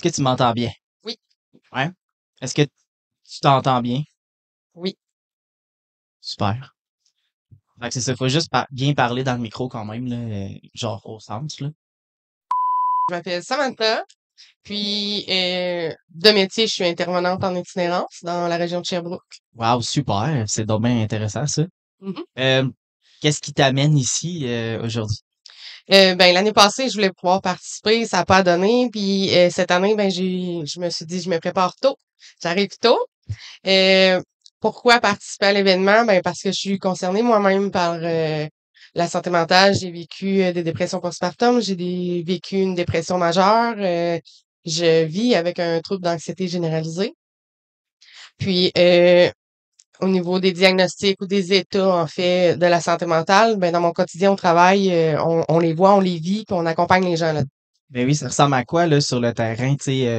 est-ce que tu m'entends bien? Oui, Ouais? Est-ce que tu t'entends bien? oui. Super. Fait que c'est ça, faut juste bien parler dans le micro quand même, là, genre au centre, là. Je m'appelle Samantha, puis de métier, je suis intervenante en itinérance dans la région de Sherbrooke. Wow, super, c'est donc bien intéressant ça. Mhm. Euh, qu'est-ce qui t'amène ici aujourd'hui? Ben l'année passée, je voulais pouvoir participer, ça n'a pas donné, puis cette année, ben je me suis dit, je me prépare tôt, j'arrive tôt. Euh, Pourquoi participer à l'événement? Ben parce que je suis concernée moi-même par la santé mentale. J'ai vécu des dépressions postpartum, vécu une dépression majeure. Je vis avec un trouble d'anxiété généralisée. Puis au niveau des diagnostics ou des états en fait de la santé mentale, ben dans mon quotidien au travail, on les voit, on les vit, puis on accompagne les gens là. Ben oui, ça ressemble à quoi, là, sur le terrain, tu sais,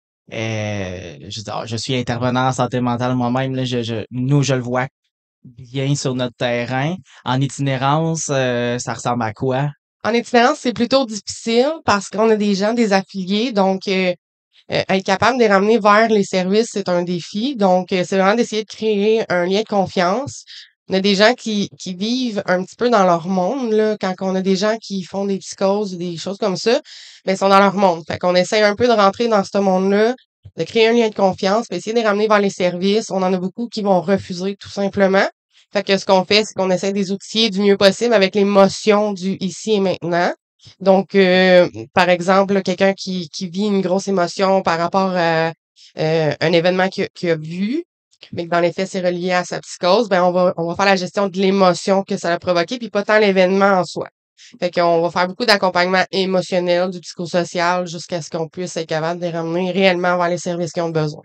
je veux dire, je suis intervenant en santé mentale moi-même, là, nous, je le vois bien sur notre terrain. En itinérance, ça ressemble à quoi? En itinérance, c'est plutôt difficile parce qu'on a des gens, des affiliés, donc être capable de les ramener vers les services, c'est un défi. Donc, c'est vraiment d'essayer de créer un lien de confiance. On a des gens qui vivent un petit peu dans leur monde, là, quand on a des gens qui font des psychoses ou des choses comme ça, ben, ils sont dans leur monde. Fait qu'on essaye un peu de rentrer dans ce monde-là, de créer un lien de confiance, puis essayer de les ramener vers les services. On en a beaucoup qui vont refuser tout simplement. Fait que ce qu'on fait, c'est qu'on essaie de les outiller du mieux possible avec l'émotion du ici et maintenant. Donc, par exemple, là, quelqu'un qui vit une grosse émotion par rapport à un événement qu'il a vu, mais que dans les faits, c'est relié à sa psychose, ben on va faire la gestion de l'émotion que ça a provoqué, puis pas tant l'événement en soi. Fait qu'on va faire beaucoup d'accompagnement émotionnel, du psychosocial, jusqu'à ce qu'on puisse être capable de les ramener réellement vers les services qu'ils ont besoin.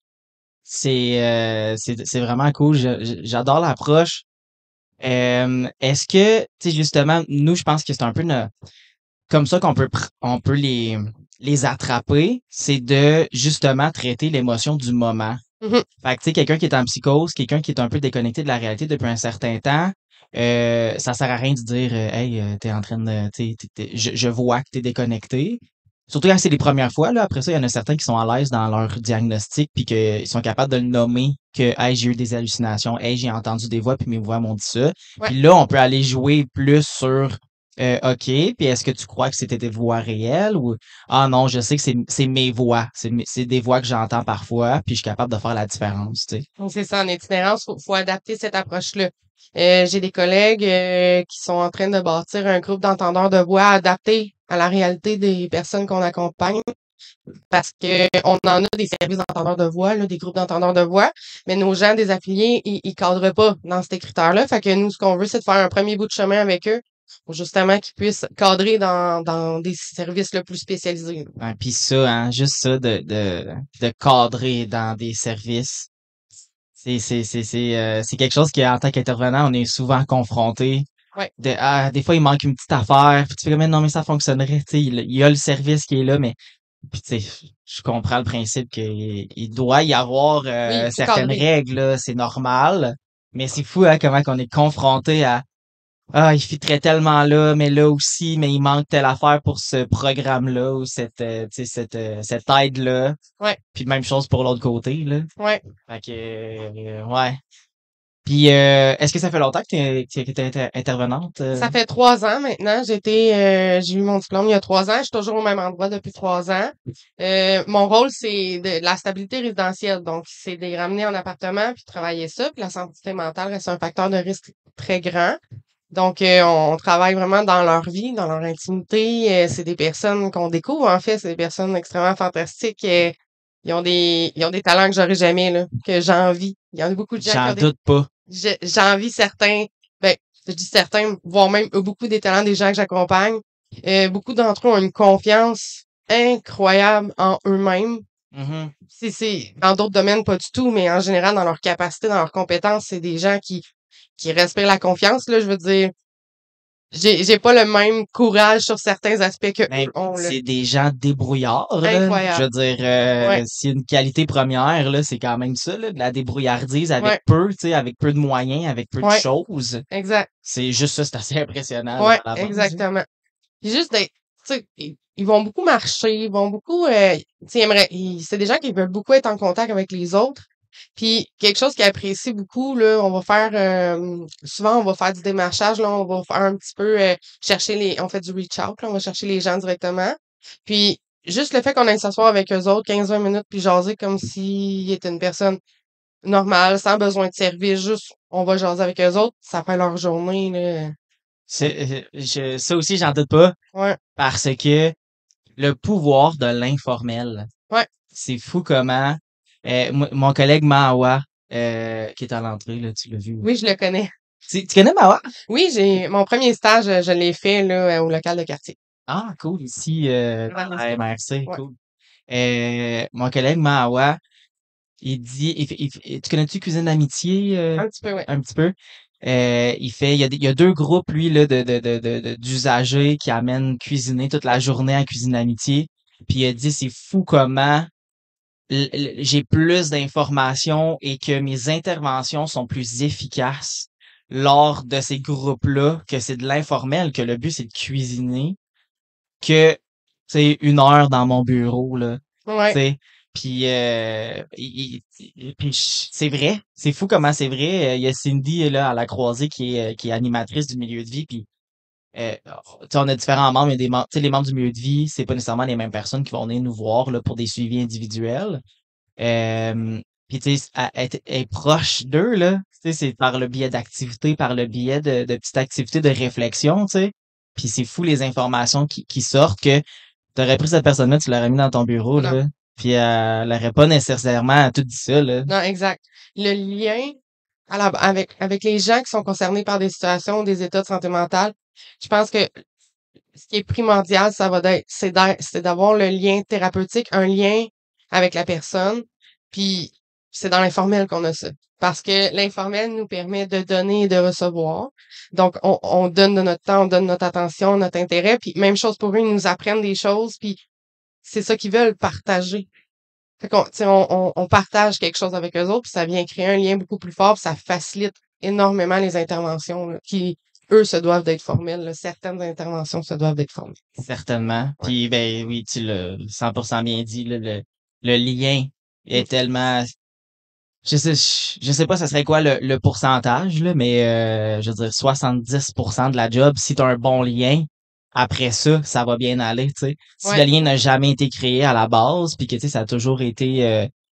C'est vraiment cool. J'adore l'approche. Est-ce que, tu sais, justement, nous, je pense que c'est un peu comme ça qu'on on peut les attraper, c'est de justement traiter l'émotion du moment. Mhm. Fait que, tu sais, quelqu'un qui est en psychose, quelqu'un qui est un peu déconnecté de la réalité depuis un certain temps, ça sert à rien de dire, hey, t'es en train de, tu sais, je vois que t'es déconnecté. Surtout quand c'est les premières fois, là. Après ça, il y en a certains qui sont à l'aise dans leur diagnostic puis qu'ils sont capables de le nommer que, hey, j'ai eu des hallucinations, hey, j'ai entendu des voix puis mes voix m'ont dit ça. Ouais. Puis là, on peut aller jouer plus sur, OK, puis est-ce que tu crois que c'était des voix réelles ou, ah non, je sais que c'est mes voix. C'est des voix que j'entends parfois puis je suis capable de faire la différence, tu sais. Donc, c'est ça, en itinérance, faut adapter cette approche-là. J'ai des collègues qui sont en train de bâtir un groupe d'entendeurs de voix adapté à la réalité des personnes qu'on accompagne, parce que on en a des services d'entendeurs de voix, là, des groupes d'entendeurs de voix, mais nos gens, des affiliés, ils cadrent pas dans ces critères-là. Fait que nous, ce qu'on veut, c'est de faire un premier bout de chemin avec eux pour justement qu'ils puissent cadrer dans des services le plus spécialisés. Ouais, puis ça, hein, juste ça de cadrer dans des services, c'est quelque chose qui, en tant qu'intervenant, on est souvent confronté. Ouais, Des fois, il manque une petite affaire, puis tu fais comme, non, mais ça fonctionnerait, tu sais, il y a le service qui est là, mais, puis tu sais, je comprends le principe qu'il doit y avoir oui, il faut certaines cadrer. règles, là, c'est normal, mais c'est fou, hein, comment qu'on est confronté à ah, il fitterait tellement là, mais là aussi, mais il manque telle affaire pour ce programme-là ou tu sais, cette aide-là. Ouais, Puis même chose pour l'autre côté, là. ouais. Fait que, ouais. Puis, est-ce que ça fait longtemps que que t'es intervenante? Ça fait 3 ans maintenant. J'ai eu mon diplôme il y a 3 ans. Je suis toujours au même endroit depuis 3 ans. Mon rôle, c'est de la stabilité résidentielle. Donc, c'est de les ramener en appartement puis de travailler ça. Puis la santé mentale reste un facteur de risque très grand. Donc, on travaille vraiment dans leur vie, dans leur intimité. C'est des personnes qu'on découvre, en fait. C'est des personnes extrêmement fantastiques. Ils ont des talents que j'aurais jamais, là, que j'envie. Il y en a beaucoup de gens qui J'en ont des doute pas. j'envie certains, ben, je dis certains, voire même beaucoup des talents des gens que j'accompagne. Beaucoup d'entre eux ont une confiance incroyable en eux-mêmes. Mhm. C'est dans d'autres domaines pas du tout, mais en général dans leur capacité, dans leurs compétences, c'est des gens qui respirent la confiance. Là, je veux dire, j'ai pas le même courage sur certains aspects que Ben, eux ont là. c'est des gens débrouillards, là. Je Incroyable. veux dire, Ouais, c'est une qualité première, là, c'est quand même ça, là, de la débrouillardise avec ouais, peu, tu sais, avec peu de moyens, avec peu de ouais, choses. exact. C'est juste ça, c'est assez impressionnant, là, Ouais, à la base, hein. exactement. Puis juste d'être sais, ils vont beaucoup marcher, ils vont beaucoup, tu sais, c'est des gens qui veulent beaucoup être en contact avec les autres. Puis quelque chose qu'ils apprécient beaucoup, là, souvent on va faire du démarchage, là, on va faire un petit peu on fait du reach out, là, on va chercher les gens directement. Puis juste le fait qu'on aille s'asseoir avec eux autres 15-20 minutes puis jaser comme s'ils étaient une personne normale, sans besoin de service, juste on va jaser avec eux autres, ça fait leur journée, là. Ça aussi, j'en doute pas, Ouais, parce que le pouvoir de l'informel, ouais. c'est fou comment mon collègue Mawa, qui est à l'entrée, là, tu l'as vu. Oui, je le connais. Tu connais Mawa? Oui, mon premier stage, je l'ai fait là, au local de quartier. Ah, cool, ici, Dans à MRC, Ouais, cool. Mon collègue Mawa, il dit, tu connais-tu Cuisine d'amitié, un petit peu, ouais. un petit peu? Il y a deux groupes, lui, là, d'usagers qui amènent cuisiner toute la journée à Cuisine d'amitié. Puis il a dit, c'est fou comment j'ai plus d'informations et que mes interventions sont plus efficaces lors de ces groupes-là, que c'est de l'informel, que le but, c'est de cuisiner, que, c'est 1 heure dans mon bureau, là, tu Ouais. sais. Puis, c'est vrai, c'est fou comment c'est vrai. Il y a Cindy, là, à la croisée, qui est animatrice du milieu de vie, puis tu sais, on a différents membres, il y a des membres, tu sais, les membres du milieu de vie, c'est pas nécessairement les mêmes personnes qui vont venir nous voir, là, pour des suivis individuels. Puis tu sais, être proche d'eux, là, tu sais, c'est par le biais d'activités, par le biais de petites activités de réflexion, tu sais. Puis c'est fou les informations qui sortent que t'aurais pris cette personne-là, tu l'aurais mis dans ton bureau, Non, là, puis elle aurait pas nécessairement tout dit ça, là. non, exact. Le lien avec les gens qui sont concernés par des situations, des états de santé mentale, je pense que ce qui est primordial, c'est d'avoir le lien thérapeutique, un lien avec la personne. Puis c'est dans l'informel qu'on a ça. Parce que l'informel nous permet de donner et de recevoir. Donc, on donne de notre temps, on donne notre attention, notre intérêt. Puis même chose pour eux, ils nous apprennent des choses. Puis c'est ça qu'ils veulent partager. Fait qu'on, tu sais, on partage quelque chose avec eux autres, puis ça vient créer un lien beaucoup plus fort, puis ça facilite énormément les interventions, là, qui, eux, se doivent d'être formelles, là. Certaines interventions se doivent d'être formelles. Certainement. Ouais. Puis ben oui, tu l'as 100% bien dit, là, le lien Mm. est tellement. Je sais pas ce serait quoi le pourcentage, là, mais je veux dire 70% de la job, si tu as un bon lien, après ça va bien aller, tu sais. Si le Ouais. lien n'a jamais été créé à la base, puis que tu sais, ça a toujours été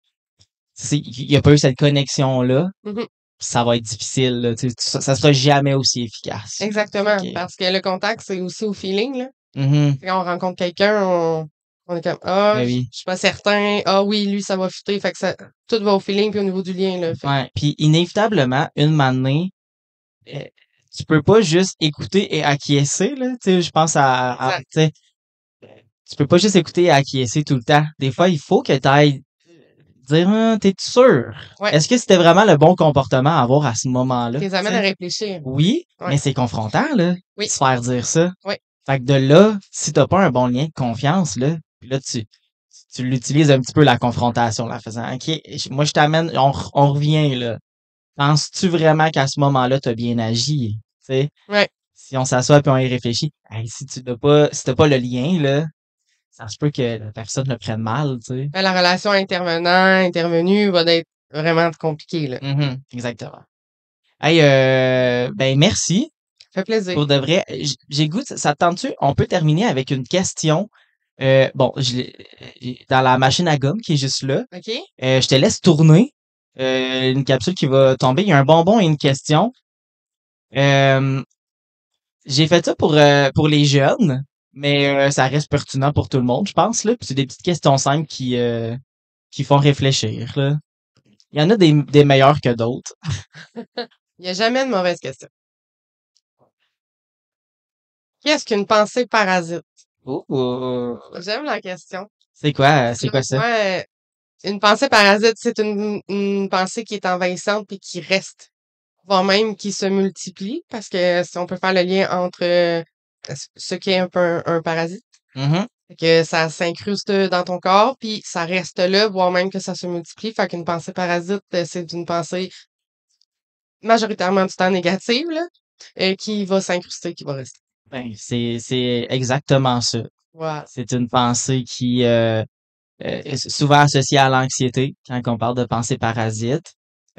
il y a pas eu cette connexion-là, Mhm. ça va être difficile, là, tu sais, ça sera jamais aussi efficace. Fait Exactement. que, Parce que le contact, c'est aussi au feeling, là. mhm, Quand on rencontre quelqu'un, on est comme, ah, ben je oui. suis pas certain. Ah oui, lui, ça va fitter. Fait que tout va au feeling puis au niveau du lien, là. Fait Ouais. Puis inévitablement, une matinée, euh, tu peux pas juste écouter et acquiescer, là. Tu sais, je pense tu exact. sais, tu peux pas juste écouter et acquiescer tout le temps. Des Non. fois, il faut que tu ailles dire, t'es sûr? Ouais. Est-ce que c'était vraiment le bon comportement à avoir à ce moment-là? Les Tu amène à sais? réfléchir. Oui, Ouais. mais c'est confrontant, là, Oui. se faire dire ça. Oui. Fait que de là, si t'as pas un bon lien de confiance, là, puis là, tu l'utilises un petit peu la confrontation, là, en faisant, OK, moi, je t'amène, on revient, là. Penses-tu vraiment qu'à ce moment-là, tu as bien agi? Tu sais, Ouais. si on s'assoit puis on y réfléchit, hey, si t'as pas le lien, là, ça se peut que la personne le prenne mal, tu sais. Ben, la relation intervenant, intervenu va être vraiment compliquée, là. Mhm, exactement. Hey, ben merci. Ça fait plaisir. Pour de vrai, j'ai le goût, ça te tente-tu? On peut terminer avec une question. Bon, dans la machine à gomme qui est juste là, OK? je te laisse tourner une capsule qui va tomber. Il y a un bonbon et une question. Euh, J'ai fait ça pour les jeunes, mais ça reste pertinent pour tout le monde, je pense, là. Puis c'est des petites questions simples qui font réfléchir, là. Il y en a des meilleures que d'autres. Il y a jamais de mauvaise question. Qu'est-ce qu'une pensée parasite? Oh, J'aime la question. c'est quoi Selon ça? moi, une pensée parasite, c'est une pensée qui est envahissante puis qui reste, voire même qui se multiplie, parce que si on peut faire le lien entre ce qui est un peu un parasite, Mhm. fait que ça s'incruste dans ton corps, puis ça reste là, voire même que ça se multiplie. Fait qu'une pensée parasite, c'est une pensée majoritairement du temps négative, là, qui va s'incruster, qui va rester. Ben, c'est exactement ça. Voilà. C'est une pensée qui est souvent associée à l'anxiété quand on parle de pensée parasite.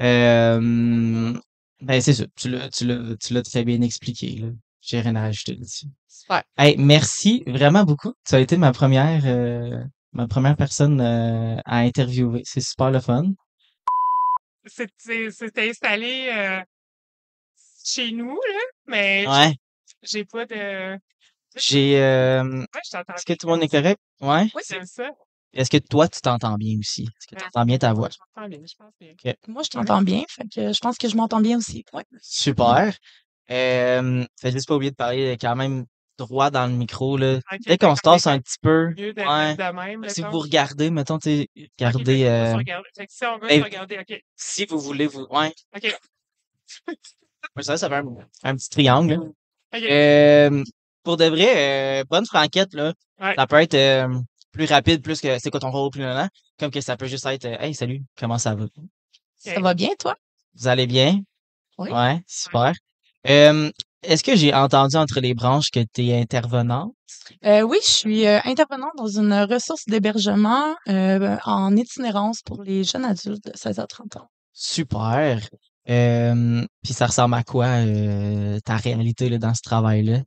Ben c'est ça. Tu l'as très bien expliqué, là. J'ai rien à rajouter là-dessus. Super. Hey, merci vraiment beaucoup. Tu as été ma première personne à interviewer. C'est super le fun. C'était installé chez nous, là, mais Ouais. j'ai pas de. J'ai Ouais, je t'entends est-ce que bien, tout le monde est correct? Ouais? oui, j'aime ça. Est-ce que toi tu t'entends bien aussi? Est-ce que tu entends bien ta Ouais, voix? je m'entends bien, je pense bien. Ok. Moi, je t'entends bien, fait que je pense que je m'entends bien aussi. Ouais. Super. Fais juste pas oublier de parler quand même droit dans le micro, là. Ok, Dès fait qu'on que se c'est tasse un petit peu, mieux ouais. de même, Si mettons. vous regardez, mettons, tu sais, Ok, fait regardez, qu'on peut se regarder. Fait que si on veut se ben, regarder, ok. si vous voulez, ouais. Ok, Ouais, ça fait un petit triangle, là. ok. Pour de vrai, bonne franquette, là. Ouais, Ça peut être plus rapide, plus que c'est quoi ton rôle, plus là, comme que ça peut juste être hey, salut, comment ça va? Ça ok. va bien, toi? Vous allez bien? Oui. Ouais, super. Euh, Est-ce que j'ai entendu entre les branches que tu es intervenante? Oui, je suis intervenante dans une ressource d'hébergement en itinérance pour les jeunes adultes de 16 à 30 ans. Super. Puis ça ressemble à quoi ta réalité là, dans ce travail-là?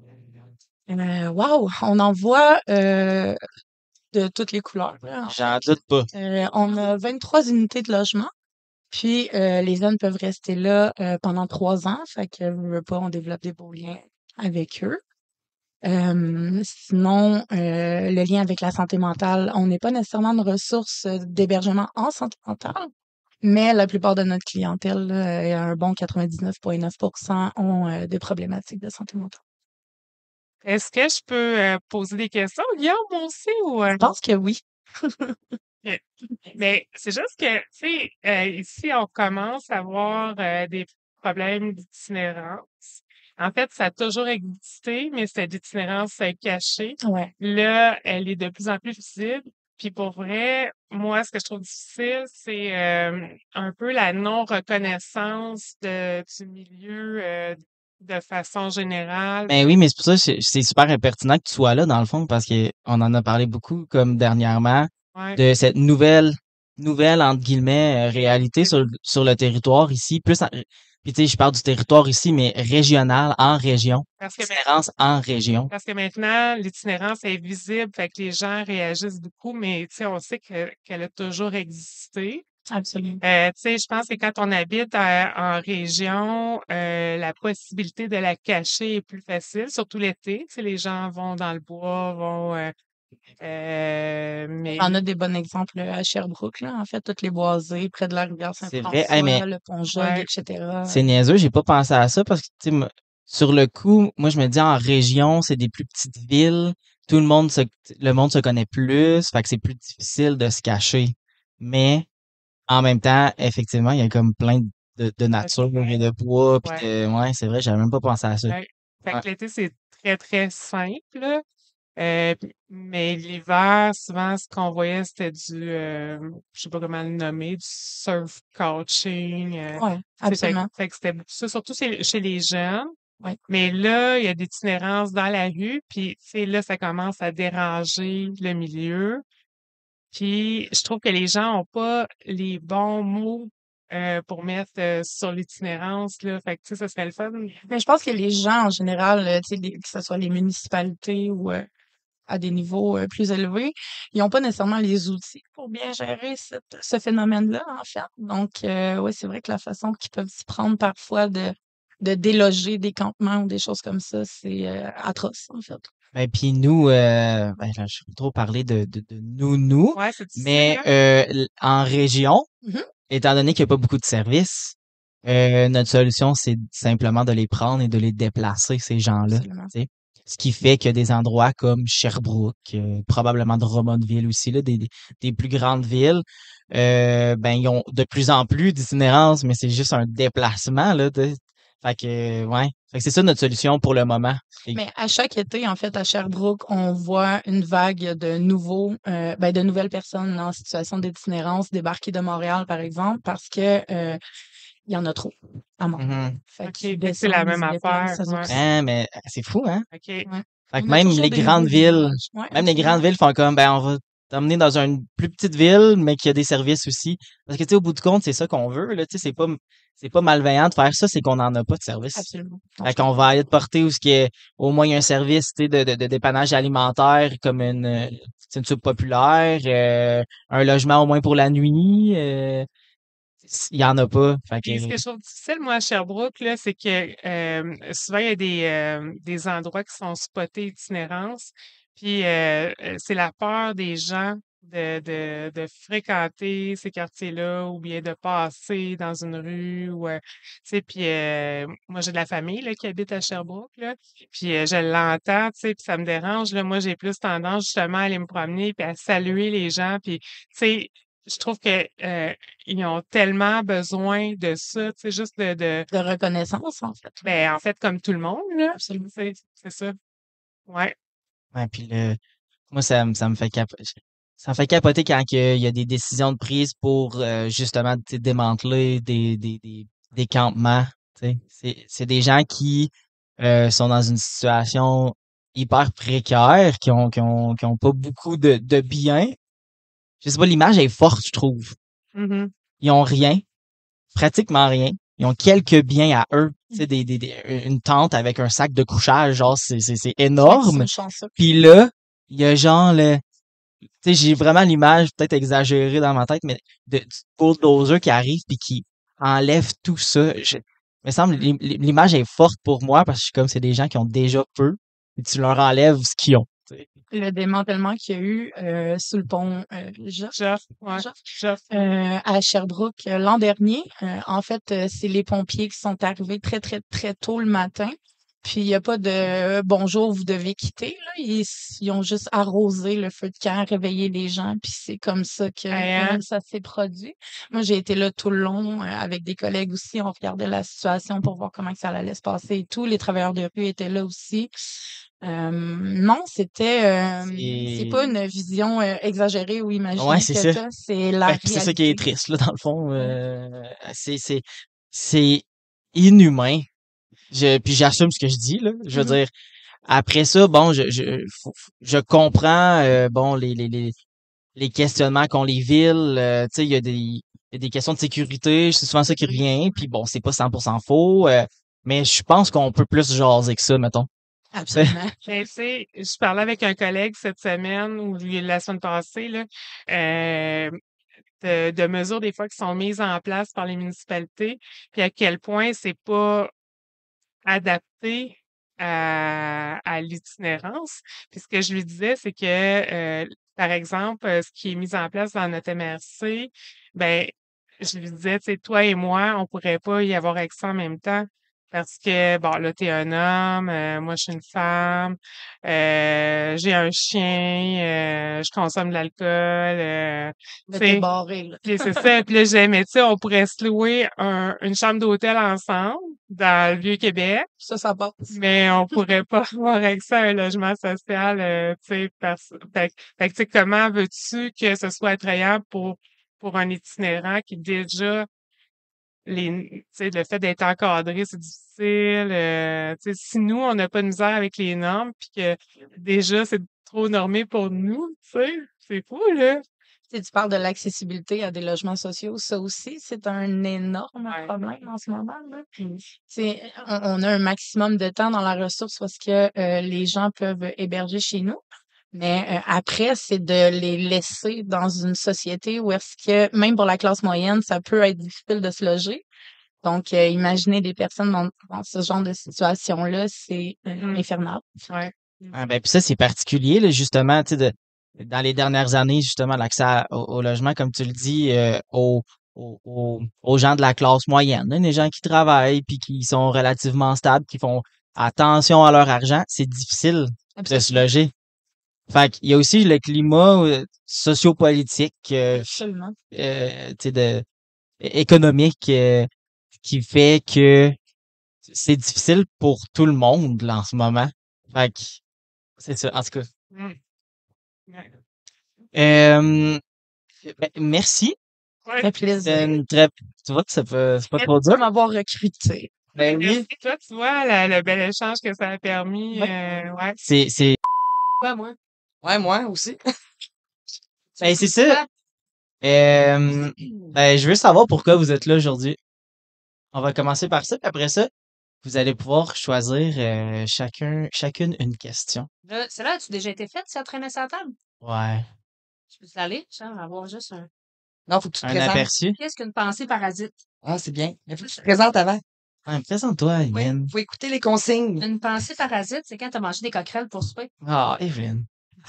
Wow, on en voit de toutes les couleurs, là, en fait. J'en doute pas. On a 23 unités de logement, puis les jeunes peuvent rester là pendant 3 ans, fait que veux pas, on développe des beaux liens avec eux. Sinon, le lien avec la santé mentale, on n'est pas nécessairement une ressource d'hébergement en santé mentale, mais la plupart de notre clientèle, là, un bon 99,9% ont des problématiques de santé mentale. Est-ce que je peux poser des questions, Guillaume, moi aussi, ou... Je pense que oui. Ok. Mais c'est juste que, tu sais, ici, on commence à voir des problèmes d'itinérance. En fait, ça a toujours existé, mais cette itinérance cachée, Ouais. là, elle est de plus en plus visible. Puis pour vrai, moi, ce que je trouve difficile, c'est un peu la non-reconnaissance du milieu de façon générale. Ben oui, mais c'est pour ça que c'est super impertinent que tu sois là, dans le fond, parce que on en a parlé beaucoup, comme dernièrement, Ouais. de cette nouvelle, entre guillemets, réalité sur le territoire ici. Puis tu sais, je parle du territoire ici, mais régional, en région. Parce que Différence en région. Parce que maintenant, l'itinérance est visible, fait que les gens réagissent beaucoup, mais tu sais, on sait qu'elle a toujours existé. Absolument. Tu sais, je pense que quand on habite en région, la possibilité de la cacher est plus facile, surtout l'été. Tu sais, les gens vont dans le bois, vont, mais On a des bons exemples à Sherbrooke, là, en fait, toutes les boisées près de la rivière C'est vrai. Hey, mais Saint-François, le pont Jog, ouais, etc. c'est niaiseux, j'ai pas pensé à ça parce que, tu sais, sur le coup, moi, je me dis en région, c'est des plus petites villes. Tout le monde se connaît plus, fait que c'est plus difficile de se cacher. Mais, en même temps, effectivement, il y a comme plein de nature et de bois, puis ouais, ouais, c'est vrai, j'avais même pas pensé à ça. ouais. Fait Ouais. que l'été, c'est très, très simple. Mais l'hiver, souvent, ce qu'on voyait, c'était je sais pas comment le nommer, du surf couching. Ouais, Tu sais, absolument. fait que c'était beaucoup ça, surtout chez les jeunes. Ouais. Mais là, il y a des itinérances dans la rue, puis tu sais, là, ça commence à déranger le milieu. Puis je trouve que les gens ont pas les bons mots pour mettre sur l'itinérance, là. Fait que tu sais, ça serait le fun. Mais je pense que les gens, en général, tu sais, que ce soit les municipalités ou à des niveaux plus élevés, ils n'ont pas nécessairement les outils pour bien gérer ce phénomène-là, en fait. Donc, oui, c'est vrai que la façon qu'ils peuvent s'y prendre parfois de déloger des campements ou des choses comme ça, c'est atroce, en fait. Ben, puis nous, ben, là, je vais trop parler de nous, Ouais, c'est difficile, mais hein? en région, Mhm. étant donné qu'il n'y a pas beaucoup de services, notre solution, c'est simplement de les prendre et de les déplacer, ces gens-là. Absolument. Tu sais. Ce qui fait qu'il y a des endroits comme Sherbrooke, probablement Drummondville aussi, là, des plus grandes villes, ben, ils ont de plus en plus d'itinérance, mais c'est juste un déplacement, là, tu sais. Fait que, ouais. Fait que c'est ça notre solution pour le moment. Et- Mais à chaque été, en fait, à Sherbrooke, on voit une vague de de nouvelles personnes en situation d'itinérance débarquer de Montréal, par exemple, parce que il y en a trop à Montréal. Mhm. Fait OK, qu'ils fait que c'est la descendent, ils même se déplacent affaire, à eux ouais. aussi. Hein, mais c'est fou, hein? OK. Ouais. Fait que On a même toujours les des nouveaux grandes villes, villages. Ouais, même les absolument. grandes villes font comme, ben, on va t'emmener dans une plus petite ville, mais qui a des services aussi. Parce que, tu sais, au bout du compte, c'est ça qu'on veut, là. Tu sais, c'est pas malveillant de faire ça, c'est qu'on n'en a pas de service. Absolument. Non, Fait je qu'on comprends. va aller te porter où ce qui est, au moins, il y a un service, tu sais, de dépannage alimentaire, comme c'est une soupe populaire, un logement au moins pour la nuit, il y en a pas. Fait que, Puis ce que je trouve difficile, moi, à Sherbrooke, là, c'est que souvent, il y a des endroits qui sont spotés itinérance. Puis c'est la peur des gens de fréquenter ces quartiers-là ou bien de passer dans une rue. Ou, tu sais, puis moi, j'ai de la famille là, qui habite à Sherbrooke, là, puis je l'entends, tu sais, puis ça me dérange. Là, moi, j'ai plus tendance justement à aller me promener puis à saluer les gens. Puis, tu sais, je trouve que ils ont tellement besoin de ça, tu sais, juste De reconnaissance, en fait. ben, en fait, comme tout le monde, là. Absolument. C'est ça. Ouais. ouais, puis moi, ça me fait ça me fait capoter quand il y a des décisions de prise pour, justement, tu sais, démanteler des campements, tu sais. C'est des gens qui, sont dans une situation hyper précaire, qui ont pas beaucoup de biens. Je sais pas, l'image est forte, je trouve. Mhm. Ils ont rien, pratiquement rien. Ils ont quelques biens à eux. Tu sais, une tente avec un sac de couchage, genre, c'est Ouais, qui énorme. sont chanceux. Puis là, il y a genre tu sais, j'ai vraiment l'image peut-être exagérée dans ma tête, mais du bulldozer qui arrive puis qui enlève tout ça. Il me semble l'image est forte pour moi parce que je suis comme c'est des gens qui ont déjà peu et tu leur enlèves ce qu'ils ont. Tu sais. Le démantèlement qu'il y a eu sous le pont Jeff, ouais. Joffre, Jeff. à Sherbrooke l'an dernier. En fait, c'est les pompiers qui sont arrivés très, très, très tôt le matin. Puis il n'y a pas de bonjour, vous devez quitter. Là. Ils ont juste arrosé le feu de camp, réveillé les gens, puis c'est comme ça que Hein? ça s'est produit. Moi, j'ai été là tout le long avec des collègues aussi. On regardait la situation pour voir comment que ça allait se passer et tout. Les travailleurs de rue étaient là aussi. Non, c'est pas C'est une vision exagérée ou ouais, imaginée c'est que ça. t'as, c'est la Ben, pis c'est ça qui est réalité. triste là dans le fond. Ouais. C'est inhumain. Puis j'assume ce que je dis là. Je veux Mhm. dire. Après ça, bon, je comprends bon les questionnements qu'ont les villes. Tu sais, il y a des questions de sécurité, c'est souvent ça qui revient. Puis bon, c'est pas 100% faux, mais je pense qu'on peut plus jaser que ça, mettons. Absolument. Ben, tu sais, je parlais avec un collègue cette semaine ou la semaine passée, là, euh, de mesures des fois qui sont mises en place par les municipalités, puis à quel point c'est pas adapté à l'itinérance. Puis ce que je lui disais, c'est que, par exemple, ce qui est mis en place dans notre MRC, ben, je lui disais, tu sais, toi et moi, on pourrait pas y avoir accès en même temps parce que, bon, là, t'es un homme, moi, je suis une femme, j'ai un chien, je consomme de l'alcool, tu De t'es sais. barré, là. Puis c'est ça. Puis là, j'ai mais tu sais, on pourrait se louer une chambre d'hôtel ensemble dans le Vieux-Québec, Ça passe. mais on pourrait pas avoir accès à un logement social, tu sais, fait que, tu sais, comment veux-tu que ce soit attrayant pour un itinérant qui déjà tu sais, le fait d'être encadré, c'est difficile. Tu sais, si nous, on n'a pas de misère avec les normes, puis que déjà c'est trop normé pour nous, tu sais, c'est fou, là. Tu sais, tu parles de l'accessibilité à des logements sociaux. Ça aussi, c'est un énorme Ouais. problème en ce moment, là. Mm. Tu sais, on a un maximum de temps dans la ressource parce que les gens peuvent héberger chez nous. Mais après, c'est de les laisser dans une société où est-ce que, même pour la classe moyenne, ça peut être difficile de se loger. Donc, imaginez des personnes dans ce genre de situation-là, c'est Mhm. infernal. Ouais. Ah, ben, puis ça, c'est particulier, là, justement, tu sais, dans les dernières années, justement, l'accès au logement, comme tu le dis, aux gens de la classe moyenne, hein, les gens qui travaillent puis qui sont relativement stables, qui font attention à leur argent, c'est difficile de se Absolument. loger. Fait qu'il y a aussi le climat sociopolitique, Absolument. tu sais, économique, qui fait que c'est difficile pour tout le monde, là, en ce moment. Fait que, c'est ça, en tout cas. Mm. Ouais. Merci. Ouais. Ça fait plaisir. Tu vois que c'est pas trop Merci dur. de m'avoir recruté. Ben oui. Merci. Toi, tu vois le bel échange que ça a permis. Ouais. Ouais. C'est Ouais, moi. Ouais, moi aussi. ben, c'est ça. Ben, je veux savoir pourquoi vous êtes là aujourd'hui. On va commencer par ça, puis après ça, vous allez pouvoir choisir chacune une question. Là, c'est là, as-tu déjà été faite, ça traînait sur la table? Ouais. Je peux y aller, ça, avoir juste un. Non, faut que tu te Un présentes. aperçu. Qu'est-ce qu'une pensée parasite? Ah, c'est bien. Mais faut que tu te présentes avant. Ouais, présente-toi, Oui, Evelyne. faut écouter les consignes. Une pensée parasite, c'est quand t'as mangé des coquerelles pour souper. Ah, Evelyne.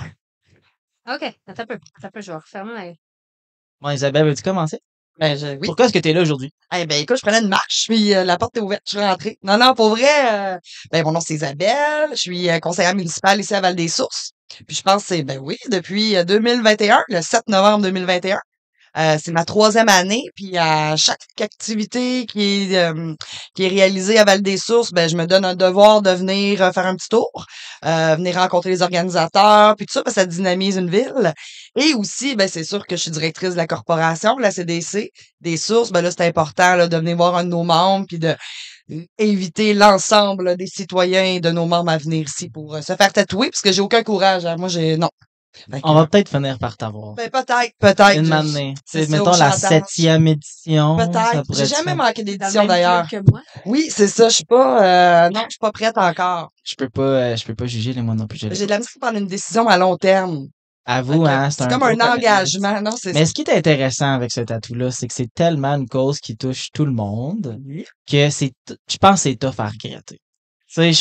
OK, attends un peu, je vais refermer ma. Bon, Isabelle, veux-tu commencer? Ben, oui. Pourquoi est-ce que t'es là aujourd'hui? Eh ben, écoute, je prenais une marche, puis la porte est ouverte, je suis rentrée. Non, non, pour vrai, ben, mon nom, c'est Isabelle, je suis conseillère municipale ici à Val-des-Sources. Puis je pense que c'est, ben oui, depuis 2021, le 7 novembre 2021. C'est ma 3e année, puis à chaque activité qui est réalisée à Val-des-Sources, ben je me donne un devoir de venir faire un petit tour, venir rencontrer les organisateurs, puis tout ça, parce que ça dynamise une ville. Et aussi, ben c'est sûr que je suis directrice de la corporation, la CDC, des sources. Ben là, c'est important là, de venir voir un de nos membres, puis de inviter l'ensemble là, des citoyens et de nos membres à venir ici pour se faire tatouer, parce que j'ai aucun courage. Hein. Moi, non. Fait On que, va peut-être finir par t'avoir. ben peut-être. Une je- matinée. c'est ça, Mettons au la chantage. 7e édition. Ça Peut-être. pourrait J'ai être jamais fun. manqué Dans le d'édition même d'ailleurs. club que moi. Oui, c'est ça. Je suis pas, non, je suis pas prête encore. Je peux pas juger les mots non plus. Je l'ai J'ai de pas. la misère à prendre une décision à long terme. Fait Avoue, que hein, c'est c'est un comme gros un commitment. engagement. Non, c'est Mais ce qui est intéressant avec ce tatou-là, c'est que c'est tellement une cause qui touche tout le monde que je pense que c'est tough à regretter. Tu sais,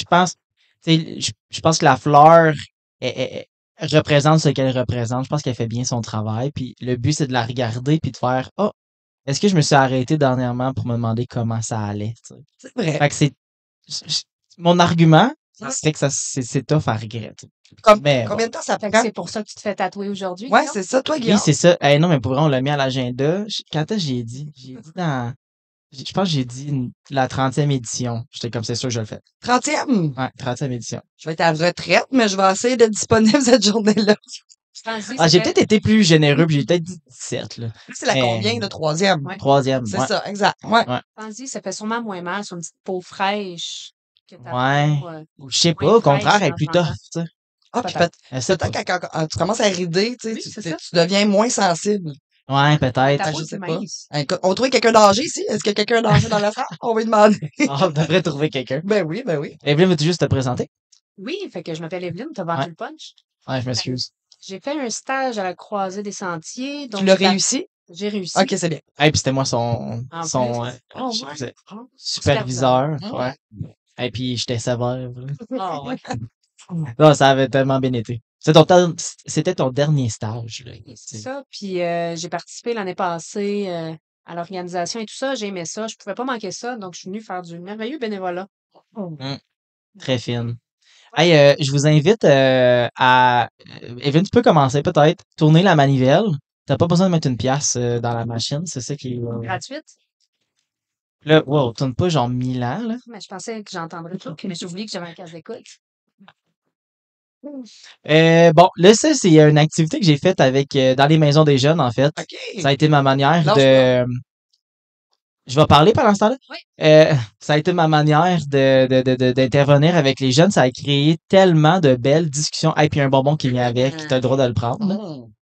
je pense que la fleur elle représente ce qu'elle représente. Je pense qu'elle fait bien son travail. Puis le but, c'est de la regarder puis de faire, oh, est-ce que je me suis arrêté dernièrement pour me demander comment ça allait, tu sais. c'est vrai. Fait que mon argument, c'est que c'est tough à regretter. Mais bon. Combien de temps ça Fait que prend? c'est pour ça que tu te fais tatouer aujourd'hui, Ouais, Guillaume? c'est ça, toi, Oui, Guillaume. c'est ça. Non, mais pour vrai, on l'a mis à l'agenda. Quand est-ce que j'ai dit? J'ai dit je pense que j'ai dit la 30e édition. J'étais comme, c'est sûr que je le fais. 30e. Ouais, 30e édition. Je vais être à la retraite, mais je vais essayer d'être disponible cette journée-là. Pense-y, Ah, ça j'ai fait. peut-être été plus généreux, puis j'ai peut-être dit 17, là. C'est la Mais combien de 3e? Ouais. 3e, C'est ouais. ça, exact. Ouais. Ouais. Pense-y, ça fait sûrement moins mal sur une petite peau fraîche que ta Ouais. peau, Je sais pas, moins au contraire, fraîche elle est dans plus 30 ans. tough, tu sais. Ah, puis Peut-être. Je sais pas. peut-être quand tu commences à rider, tu sais, Oui, c'est ça. tu deviens moins sensible. Ouais, peut-être. Ta Ah, peau je est sais plus pas. mince. Écoute, on trouve quelqu'un d'âgé ici? Est-ce qu'il y a quelqu'un d'âgé dans la salle? On va lui demander. Ah, on devrait trouver quelqu'un. Ben oui, ben oui. Evelyne, veux-tu juste te présenter? Oui, fait que je m'appelle Evelyne, t'as vendu Ouais. le punch. Ouais, je m'excuse. J'ai fait un stage à la Croisée des Sentiers. Tu Donc l'as réussi? J'ai réussi. Ok, c'est bien. Hey, puis c'était moi son En superviseur. Ah Ouais. Et puis j'étais sévère. Là. Ah ouais. Non, ça avait tellement bien été. C'était ton dernier stage, là. C'est ça. Puis j'ai participé l'année passée à l'organisation et tout ça. J'ai aimé ça. Je pouvais pas manquer ça. Donc je suis venue faire du merveilleux bénévolat. Très fine. Hey, je vous invite à... Evan, tu peux commencer peut-être. Tourner la manivelle. T'as pas besoin de mettre une pièce dans la machine, c'est ça qui est... Gratuite. Là, wow, tourne pas genre 1000 ans, là. Mais je pensais que j'entendrais tout. Mais j'ai oublié que j'avais un casque d'écoute. Bon, là, ça, c'est une activité que j'ai faite avec dans les maisons des jeunes, en fait. OK. Ça a été ma manière Lâche de... Je vais parler pendant ce temps-là? Oui. Ça a été ma manière d'intervenir avec les jeunes. Ça a créé tellement de belles discussions. Et puis un bonbon qui vient avec, t'as le droit de le prendre. là.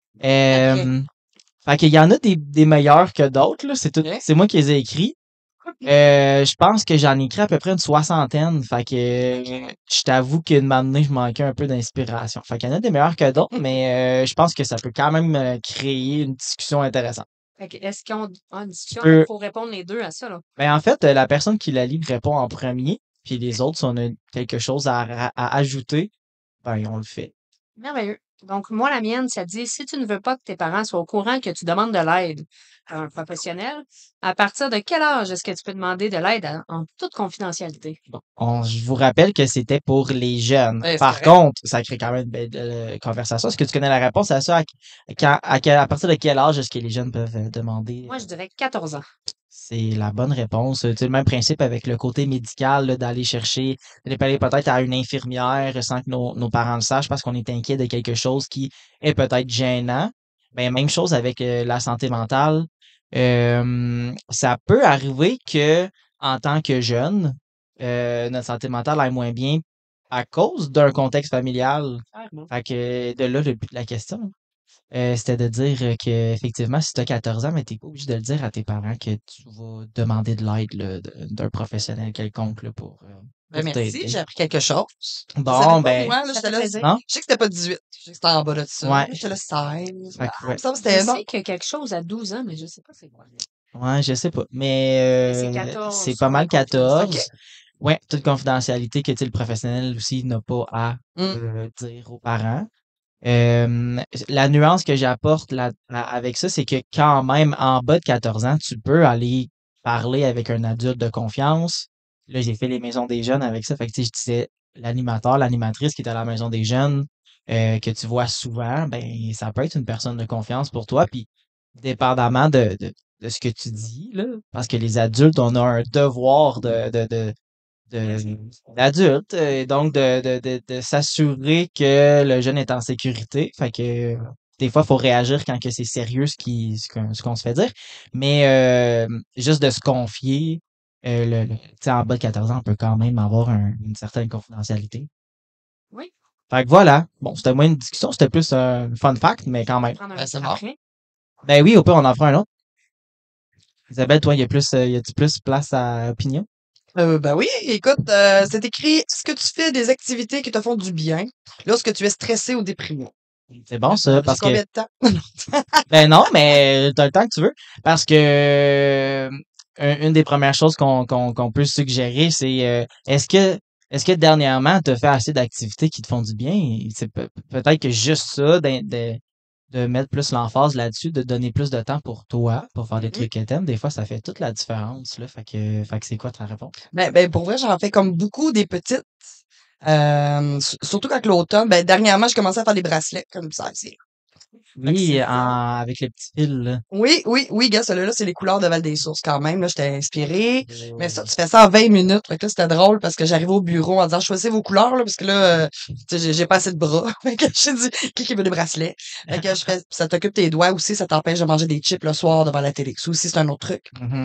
Fait qu'il y en a des meilleurs que d'autres, là. Ok. C'est moi qui les ai écrits. Je pense que j'en ai écrit à peu près une 60aine. Fait que je t'avoue qu'une matinée, je manquais un peu d'inspiration. Fait qu'il y en a des meilleurs que d'autres, mais je pense que ça peut quand même créer une discussion intéressante. Fait que est-ce qu'on a une discussion? peux- Il faut répondre les deux à ça, là. Ben, en fait, la personne qui la lit répond en premier, puis les autres, si on a quelque chose à ajouter, ben, on le fait. Merveilleux. Donc, moi, la mienne, ça dit, si tu ne veux pas que tes parents soient au courant que tu demandes de l'aide à un professionnel, à partir de quel âge est-ce que tu peux demander de l'aide en toute confidentialité? Je vous rappelle que c'était pour les jeunes. Ouais, c'est Par correct. contre, ça crée quand même une belle conversation. Est-ce que tu connais la réponse à ça? À partir de quel âge est-ce que les jeunes peuvent demander? Moi, je dirais 14 ans. C'est la bonne réponse. Tu sais, le même principe avec le côté médical, là, d'aller parler peut-être à une infirmière sans que nos parents le sachent parce qu'on est inquiet de quelque chose qui est peut-être gênant. Ben, même chose avec la santé mentale. Ça peut arriver que en tant que jeune, notre santé mentale est moins bien à cause d'un contexte familial. Fait que de là, le but de la question, c'était de dire que effectivement, si tu as 14 ans, mais t'es pas obligé de le dire à tes parents que tu vas demander de l'aide là, d'un professionnel quelconque là, Ben, pour merci, t'aider. j'ai appris quelque chose. Je Bon, savais pas, ben, moi, là, Ça j'étais fait là. plaisir. non? Je sais que c'était pas 18. Je sais que c'était en bas de ça. Ouais. J'étais là 16. Fait que, Il ouais. me semble que Je c'était non. sais qu'il y a quelque chose à 12 ans, mais je sais pas c'est quoi. Ouais, je sais pas. Mais c'est Mais 14, c'est pas ouais, mal confidentiel. 14. Ouais, toute confidentialité que tu sais, le professionnel aussi n'a pas à Mm. dire aux parents. La nuance que j'apporte avec ça, c'est que quand même, en bas de 14 ans, tu peux aller parler avec un adulte de confiance. Là, j'ai fait les maisons des jeunes avec ça. Fait que, tu sais, je disais, l'animateur, l'animatrice qui est à la maison des jeunes, que tu vois souvent, ben, ça peut être une personne de confiance pour toi. Puis, dépendamment de ce que tu dis, là, parce que les adultes, on a un devoir d'adulte, et donc de s'assurer que le jeune est en sécurité. Fait que des fois, il faut réagir quand que c'est sérieux ce qu'on se fait dire. Mais juste de se confier, tu sais, en bas de 14 ans, on peut quand même avoir une certaine confidentialité. Oui. Fait que voilà. Bon, c'était moins une discussion, c'était plus un fun fact, mais quand même. Prendre un Ben, petit c'est bon. après. Ben oui, au pire, on en fera un autre. Isabelle, toi, y a-tu plus place à opinion? Ben oui, écoute, c'est écrit, est-ce que tu fais des activités qui te font du bien lorsque tu es stressé ou déprimé? C'est bon, ça, J'ai parce que combien de temps? ben non, mais t'as le temps que tu veux. Parce que une des premières choses qu'on peut suggérer, c'est est-ce que dernièrement, tu as fait assez d'activités qui te font du bien? C'est peut-être que juste ça, de mettre plus l'emphase là-dessus, de donner plus de temps pour toi, pour faire des Mhm. trucs que t'aimes, des fois, ça fait toute la différence. Là. Fait que c'est quoi ta réponse? Ben, pour vrai, j'en fais comme beaucoup des petites. Surtout quand l'automne, ben, dernièrement, je commençais à faire des bracelets comme ça. Fait que Oui, c'est fun. avec les petits fils, là. Oui, gars, celui-là, c'est les couleurs de Val-des-Sources quand même. Là, j'étais inspirée. Mais ça, tu fais ça en 20 minutes. Fait que là, c'était drôle parce que j'arrivais au bureau en disant choisissez vos couleurs, là, parce que là, tu sais, j'ai pas assez de bras. Fait que j'ai dit qui veut des bracelets. Fait que je fais, ça t'occupe tes doigts aussi, ça t'empêche de manger des chips le soir devant la télé. Ça aussi, c'est un autre truc.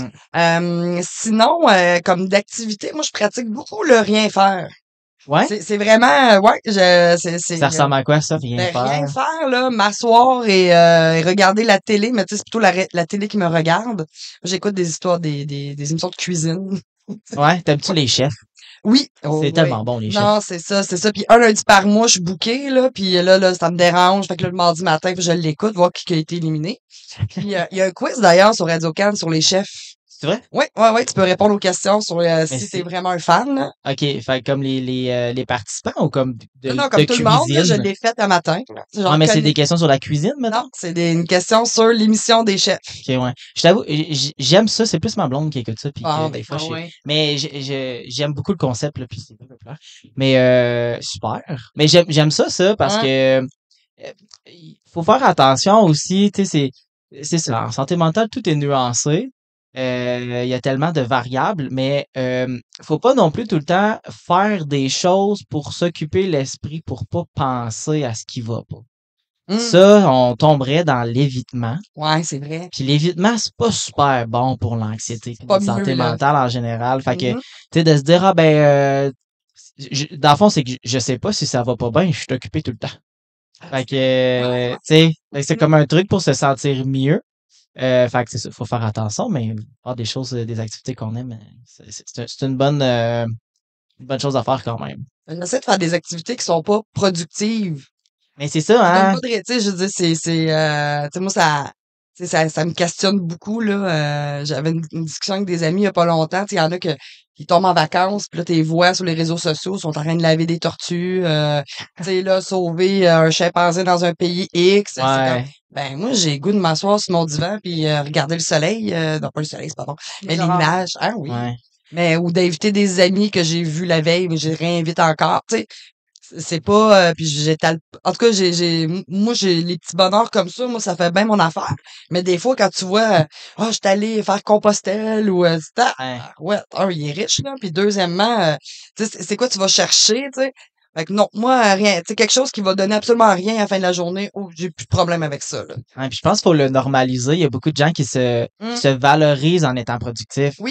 Sinon, comme d'activité, moi, je pratique beaucoup le rien faire. Ouais? C'est vraiment, ouais, Ça ressemble à quoi, ça, rien ben, rien faire? faire, là, m'asseoir et regarder la télé, mais tu sais, c'est plutôt la télé qui me regarde. J'écoute des histoires, des émissions de cuisine. Ouais, t'aimes-tu les chefs? Oui, oh, C'est oui. tellement bon, les chefs. Non, c'est ça, c'est ça. Puis un lundi par mois, je suis bookée, là, puis là, ça me dérange. Fait que là, le mardi matin, je l'écoute, voir qui a été éliminé. Puis il y a un quiz, d'ailleurs, sur Radio-Can sur les chefs. C'est vrai? Oui, tu peux répondre aux questions sur Mais si t'es c'est... vraiment un fan, là. OK, fait comme les participants ou comme Non, de comme tout le monde, là, je cuisine? l'ai fait un matin. Là. Genre, Ouais, mais c'est des questions sur la cuisine, maintenant? non, c'est une question sur l'émission des chefs. OK, ouais. Je t'avoue, j'aime ça, c'est plus ma blonde qui écoute ça, puis Ah, que ben, des fois, Ah ouais. mais j'aime beaucoup le concept, là, puis c'est pas populaire. Mais super. Mais j'aime ça, parce hein? que il faut faire attention aussi, tu sais, c'est ça. En santé mentale, tout est nuancé. Il y a tellement de variables, mais faut pas non plus tout le temps faire des choses pour s'occuper l'esprit, pour pas penser à ce qui va pas. Ça, on tomberait dans l'évitement. Ouais, c'est vrai. Puis l'évitement, c'est pas super bon pour l'anxiété, Pas la santé mieux, là. mentale en général. Fait que, Mhm. tu sais, de se dire, ah ben, dans le fond, c'est que je sais pas si ça va pas bien, je suis occupé tout le temps. Fait que, tu sais, c'est comme un truc pour se sentir mieux. Fait que c'est ça, faut faire attention, mais faire des choses, des activités qu'on aime, c'est une bonne chose à faire quand même. J'essaie de faire des activités qui sont pas productives. Mais c'est ça, Ça donne hein? pas de, tu sais, je veux dire, tu sais, moi, tu sais, ça me questionne beaucoup, là. J'avais une discussion avec des amis il y a pas longtemps. Tu sais, il y en a qui tombent en vacances, puis là, t'es vois sur les réseaux sociaux, sont en train de laver des tortues, tu sais, là, sauver un chimpanzé dans un pays X. C'est comme, Ouais. ben, moi, j'ai le goût de m'asseoir sur mon divan puis regarder le soleil. Non, pas le soleil, c'est pas bon. Mais les aurores. nuages, hein, oui. Ouais. Mais, ou d'inviter des amis que j'ai vus la veille, mais je les réinvite encore, tu sais. C'est pas puis j'étale en tout cas moi j'ai les petits bonheurs comme ça, moi ça fait bien mon affaire. Mais des fois quand tu vois je suis allé faire Compostelle ou Ouais. ouais, il est riche là, puis deuxièmement tu sais c'est quoi tu vas chercher, tu sais. Fait que non, moi rien, tu sais quelque chose qui va donner absolument rien à la fin de la journée, j'ai plus de problème avec ça là. Ouais, puis je pense qu'il faut le normaliser. Il y a beaucoup de gens qui se Hum, valorisent en étant productifs. Oui.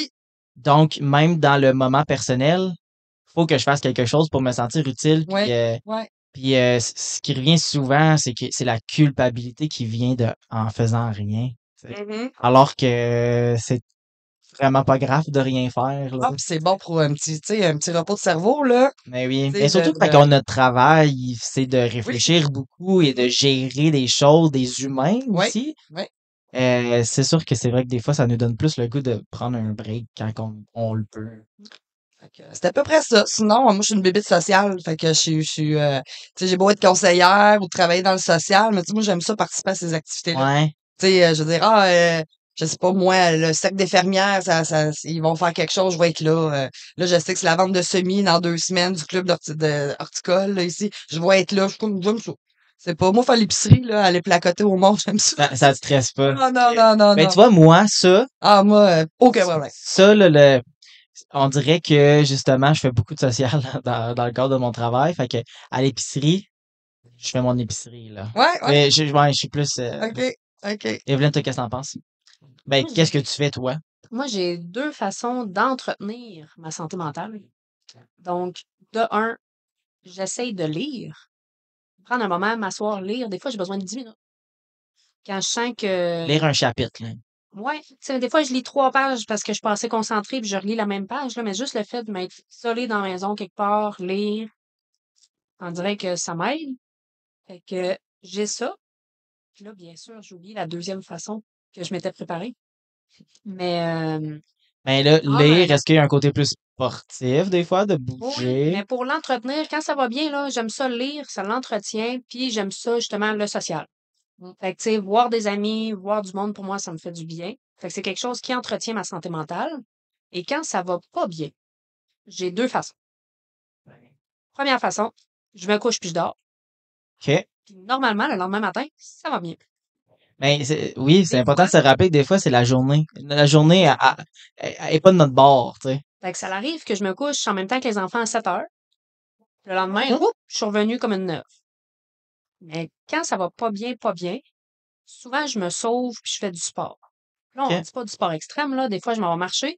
Donc, même dans le moment personnel, faut que je fasse quelque chose pour me sentir utile. Puis, Ouais, ouais. puis ce qui revient souvent, c'est que c'est la culpabilité qui vient de en faisant rien. Tu sais. Mhm. Alors que c'est vraiment pas grave de rien faire, là. Ah, puis c'est bon pour un petit, tu sais, un petit repos de cerveau, là. Mais oui. Tu Mais sais, surtout quand on a notre travail, c'est de Oui, réfléchir beaucoup et de gérer des choses, des humains oui, aussi. oui. C'est sûr que c'est vrai que des fois, ça nous donne plus le goût de prendre un break quand on le peut. Fait que c'est à peu près ça. Sinon, moi, je suis une bébête sociale. Fait que tu sais, j'ai beau être conseillère ou travailler dans le social, mais tu sais, moi, j'aime ça participer à ces activités-là. Ouais. Tu sais, je veux dire, je sais pas, moi, le cercle d'infirmières, ils vont faire quelque chose, je vais être là. Là, je sais que c'est la vente de semis dans 2 semaines du club horticole, là, ici. Je vais être là. J'aime ça. C'est pas, moi, faire l'épicerie, là, aller placoter au monde, j'aime ça. Ça te stresse pas. Non, non, Ok. non, non, Ben, non. tu vois, moi, ça, Ah, moi, aucun problème. ça, là, on dirait que, justement, je fais beaucoup de social dans le cadre de mon travail. Fait que, à l'épicerie, je fais mon épicerie, là. Ouais, ouais. Mais je suis plus, OK, OK. Evelyne, toi, qu'est-ce que t'en penses? Ben, Moi, qu'est-ce que j'ai tu fais, toi? moi, j'ai 2 façons d'entretenir ma santé mentale. Donc, de un, j'essaye de lire. Prendre un moment, m'asseoir, lire. Des fois, j'ai besoin de 10 minutes. Quand je sens que Lire un chapitre, là. ouais, tu sais, des fois, je lis 3 pages parce que je suis pas assez concentrée puis je relis la même page, là, mais juste le fait de m'être isolée dans la maison quelque part, lire, on dirait que ça m'aide. Fait que j'ai ça. Puis là, bien sûr, j'ai oublié la deuxième façon que je m'étais préparée. Mais Ben, là, ah, lire, est-ce qu'il y a un côté plus sportif, des fois, de oui, mais bouger? pour l'entretenir, quand ça va bien, là, j'aime ça lire, ça l'entretient, puis j'aime ça, justement, le social. Fait que, tu sais, voir des amis, voir du monde, pour moi, ça me fait du bien. Fait que c'est quelque chose qui entretient ma santé mentale. Et quand ça va pas bien, j'ai 2 façons. Première façon, je me couche puis je dors. OK. Puis normalement, le lendemain matin, ça va bien. Ben, oui, c'est Des important fois, de se rappeler que des fois, c'est la journée. La journée, elle est pas de notre bord, tu sais. fait que ça arrive que je me couche en même temps que les enfants à 7 heures. Le lendemain, Mhm. je suis revenue comme une neuve. Mais quand ça va pas bien, souvent je me sauve puis je fais du sport. Là, on OK. dit pas du sport extrême, là. Des fois, je m'en vais marcher.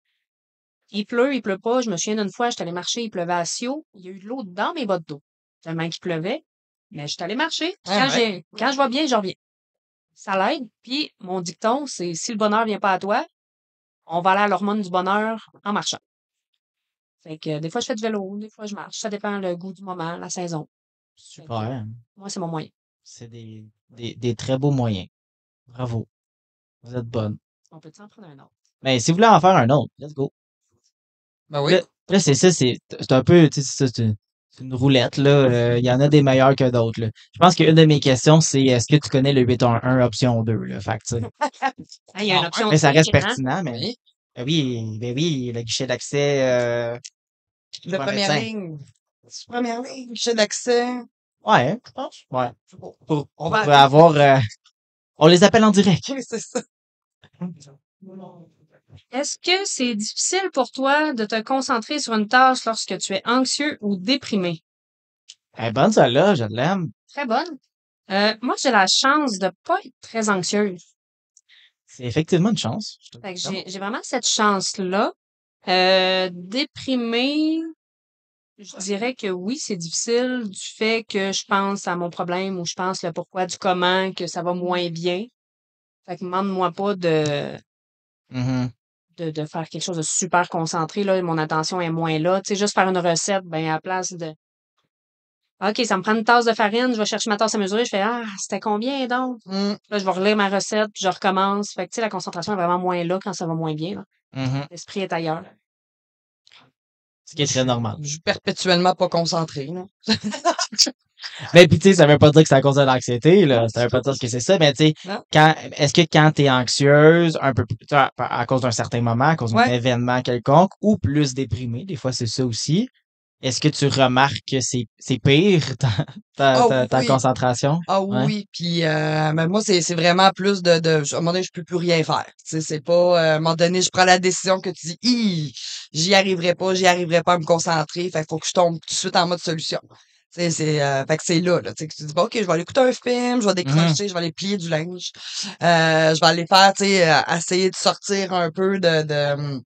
Il pleut pas. Je me souviens d'une fois, j'étais allée marcher, il pleuvait à Sio. Il y a eu de l'eau dans mes bottes d'eau. Tellement qu'il pleuvait. Mais j'étais allée marcher. Puis Ah, ouais. quand je vais bien, je reviens. Ça l'aide. Puis mon dicton, c'est si le bonheur vient pas à toi, on va aller à l'hormone du bonheur en marchant. Fait que des fois, je fais du vélo, des fois, je marche. Ça dépend le goût du moment, la saison. Fait que Super. moi, c'est mon moyen. C'est des très beaux moyens. Bravo. Vous êtes bonne. On peut en prendre un autre? Mais si vous voulez en faire un autre, let's go. Ben oui. Là, c'est ça, c'est un peu, tu sais, c'est une roulette, là. Il y en a des meilleurs que d'autres, là. Je pense qu'une de mes questions, c'est est-ce que tu connais le 811 option 2, là? Fait que, tu sais. Ah, il y a une Ah, option Mais ça reste pire, hein? pertinent, mais oui. ben oui, le guichet d'accès, De pas première médecin. ligne. Première ligne, guichet d'accès. Ouais, hein, je pense. Ouais. C'est bon. Pour On va avoir, on les appelle en direct. Oui, c'est ça. Est-ce que c'est difficile pour toi de te concentrer sur une tâche lorsque tu es anxieux ou déprimé? Elle est bonne, celle-là, je l'aime. Très bonne. Moi, j'ai la chance de pas être très anxieuse. C'est effectivement une chance. Je te Fait que confirme. j'ai vraiment cette chance-là. Déprimée, je dirais que oui, c'est difficile du fait que je pense à mon problème ou je pense le pourquoi du comment, que ça va moins bien. Fait que demande-moi pas Mhm. de faire quelque chose de super concentré, là. Mon attention est moins là. Tu sais, juste faire une recette, ben, à la place de OK, ça me prend une tasse de farine, je vais chercher ma tasse à mesurer, je fais ah, c'était combien donc? Mm. Là, je vais relire ma recette, puis je recommence. Fait que tu sais, la concentration est vraiment moins là quand ça va moins bien, là. Mhm. L'esprit est ailleurs. Ce qui est très normal. Je suis perpétuellement pas concentré, là. Mais puis tu sais, ça veut pas dire que c'est à cause de l'anxiété, là. Ça veut pas dire que c'est ça, mais tu sais, Non? est-ce que quand t'es anxieuse, un peu plus, tu vois, à cause d'un certain moment, à cause d'un Ouais. événement quelconque, ou plus déprimé, des fois c'est ça aussi, est-ce que tu remarques que c'est pire, Ah ta oui. concentration? Ah Ouais. oui, puis ben moi c'est vraiment plus à un moment donné je peux plus rien faire. Tu sais, c'est pas à un moment donné je prends la décision que tu dis j'y arriverai pas à me concentrer, fait qu'il faut que je tombe tout de suite en mode solution. Tu sais, fait que c'est là tu sais que tu dis bon, OK, je vais aller écouter un film, je vais Mhm. décrocher, je vais aller plier du linge. Je vais aller faire tu sais essayer de sortir un peu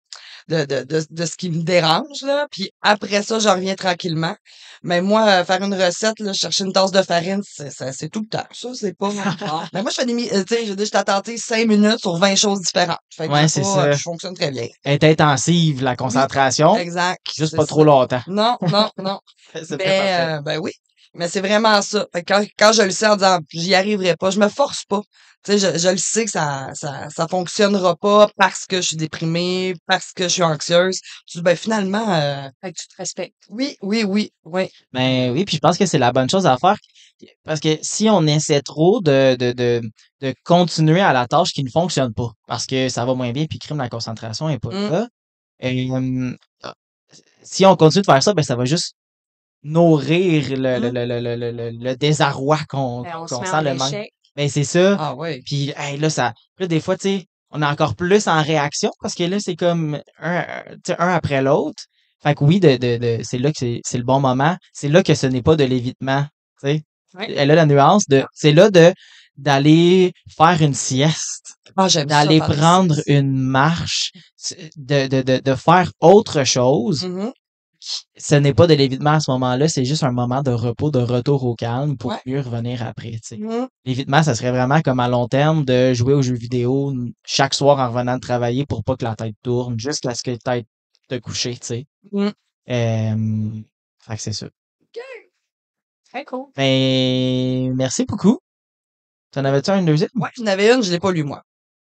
de ce qui me dérange, là. Puis après ça, je reviens tranquillement. Mais moi, faire une recette, là, chercher une tasse de farine, c'est tout le temps. Ça, c'est pas. Mais moi, je fais tu sais, je t'ai tenté 5 minutes sur 20 choses différentes. Fait que Ouais, c'est ça. je fonctionne très bien. Elle est intensive, la concentration. Exact. Juste c'est pas ça. trop longtemps. Non, non, non. C'est parfait. Ben oui. Mais c'est vraiment ça. Fait que quand je le sais en disant j'y arriverai pas, je me force pas. Tu sais, je le sais que ça fonctionnera pas parce que je suis déprimée, parce que je suis anxieuse. Je dis, ben finalement, Fait que tu te respectes. oui, oui, oui, oui. Ben oui, puis je pense que c'est la bonne chose à faire. Parce que si on essaie trop de continuer à la tâche qui ne fonctionne pas, parce que ça va moins bien, puis crime la concentration n'est pas Mm. là, si on continue de faire ça, ben ça va juste nourrir le désarroi qu'on Ben, on se qu'on met sent en le manque. échec. Ben c'est ça. Ah ouais. Puis hey, là, des fois, tu sais, on est encore plus en réaction parce que là, c'est comme tu sais, un après l'autre. Fait que oui, c'est là que c'est le bon moment. C'est là que ce n'est pas de l'évitement. Tu sais. Ouais. Elle a la nuance c'est là d'aller faire une sieste, Ah, j'aime ça. d'aller faire des prendre siestes. une marche, de faire autre chose. Mhm. Ce n'est pas de l'évitement à ce moment-là, c'est juste un moment de repos, de retour au calme pour Ouais. mieux revenir après, tu sais. Mhm. L'évitement, ça serait vraiment comme à long terme de jouer aux jeux vidéo chaque soir en revenant de travailler pour pas que la tête tourne, jusqu'à ce que la tête te coucher, tu sais. Mhm. Fait que c'est ça. Très cool. Ben, merci beaucoup. T'en avais-tu un deuxième? Ouais, j'en avais une, je l'ai pas lu, moi.